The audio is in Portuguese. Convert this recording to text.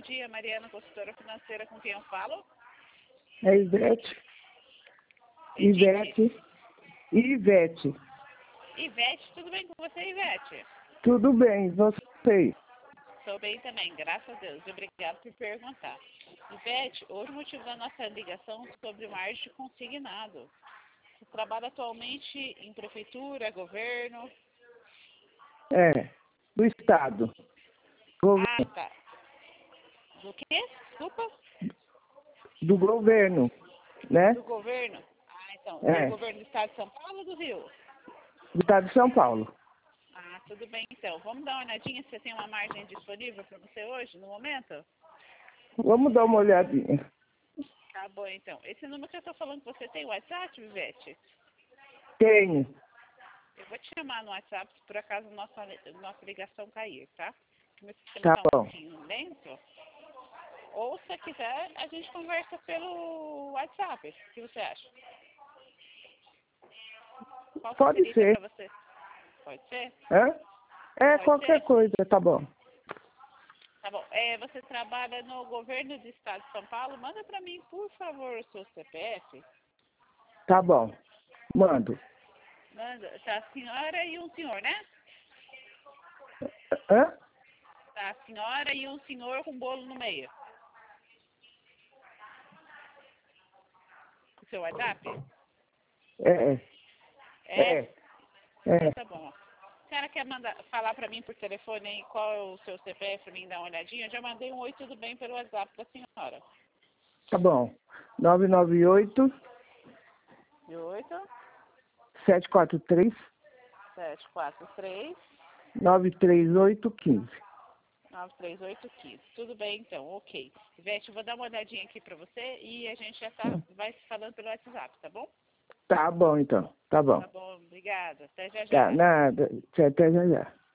dia, Mariana, consultora financeira, com quem eu falo? É Ivete. Edith? Ivete. Ivete, tudo bem com você, Ivete? Tudo bem, você? Estou bem também, graças a Deus. E obrigado por perguntar. Ivete, hoje o motivo da nossa ligação é sobre margem consignado. Você trabalha atualmente em prefeitura, governo? É, do Estado. Ah, tá. Do quê? Desculpa? Do governo, né? Do governo? Ah, então. É, Do governo do estado de São Paulo ou do Rio? do Estado de São Paulo. Ah, tudo bem então. Vamos dar uma olhadinha se você tem uma margem disponível para você hoje, no momento? Vamos dar uma olhadinha. Tá bom então. Esse número que eu estou falando, você tem WhatsApp, Ivete? Tenho. Eu vou te chamar no WhatsApp se por acaso nossa ligação cair, tá? Porque meu sistema Tá está um bom. pouquinho lento. Ou se quiser, a gente conversa pelo WhatsApp. O que você acha? Qual Pode facilita ser. para você? Pode ser? Hã? É, Pode qualquer ser? coisa, tá bom. Tá bom. Você trabalha no governo do estado de São Paulo? Manda para mim, por favor, o seu CPF. Tá bom. Mando. Manda. Tá a senhora e um senhor, né? Hã? Tá a senhora e um senhor com bolo no meio. O seu WhatsApp? É. É? Então É. tá bom. A senhora quer falar para mim por telefone aí qual é o seu CPF para mim dar uma olhadinha? Eu já mandei um oi, tudo bem, pelo WhatsApp da senhora. Tá bom. 998 8 743 743 93815. 93815. Tudo bem, então, ok. Ivete, eu vou dar uma olhadinha aqui para você e a gente já vai se falando pelo WhatsApp, tá bom? Tá bom, então. Tá bom. Tá bom, obrigada. Até já Tá, já. nada. Até já já.